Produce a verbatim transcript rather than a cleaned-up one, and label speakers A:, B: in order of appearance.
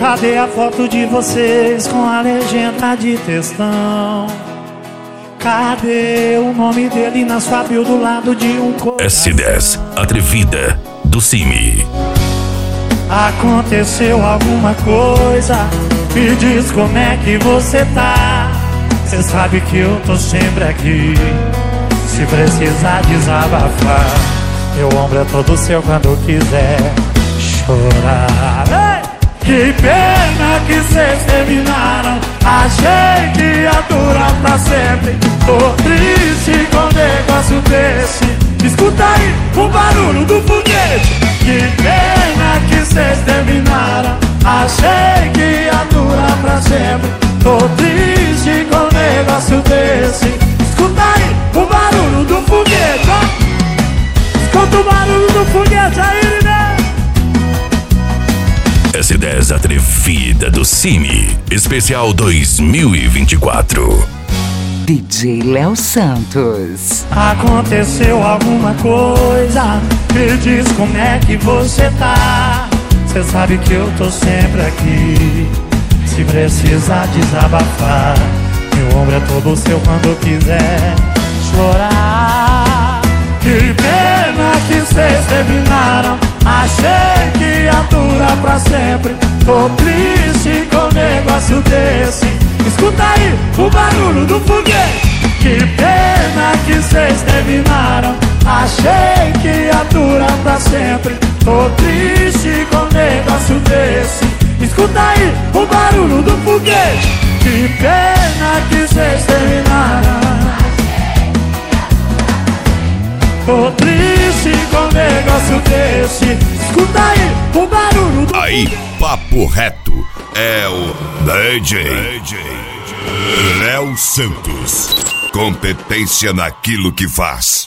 A: Cadê a foto de vocês com a legenda de textão? Cadê o nome dele na sua bio do lado de um coração?
B: S dez, Atrevida, do Cime.
A: Aconteceu alguma coisa? Me diz como é que você tá. Cê sabe que eu tô sempre aqui, se precisar desabafar. Meu ombro é todo seu quando quiser chorar. Ei! Que pena que cês terminaram. Achei que ia durar pra sempre. Tô triste com um negócio desse. Escuta aí o barulho do foguete. Que pena que cês terminaram. Achei que ia durar pra sempre. Tô triste com um negócio desse. Escuta aí o barulho do foguete, ó. Escuta o barulho do foguete aí, né?
B: S dez, Atrevida, do Cime. Especial dois mil e vinte e quatro.
C: D J Léo Santos.
A: Aconteceu alguma coisa? Me diz como é que você tá. Cê sabe que eu tô sempre aqui, se precisar desabafar. Meu ombro é todo seu quando quiser chorar. Que pena que cês terminaram. Achei que ia durar pra sempre. Tô triste com um negócio desse. Escuta aí o barulho do foguete. Que pena que cês terminaram. Achei que ia durar pra sempre. Tô triste com um negócio desse. Escuta aí o barulho do foguete. Que pena que cês terminaram. Tô triste com um negócio desse. Escuta aí o barulho do
B: Aí,
A: foguete.
B: papo reto. É o D J Léo Santos. Competência naquilo que faz.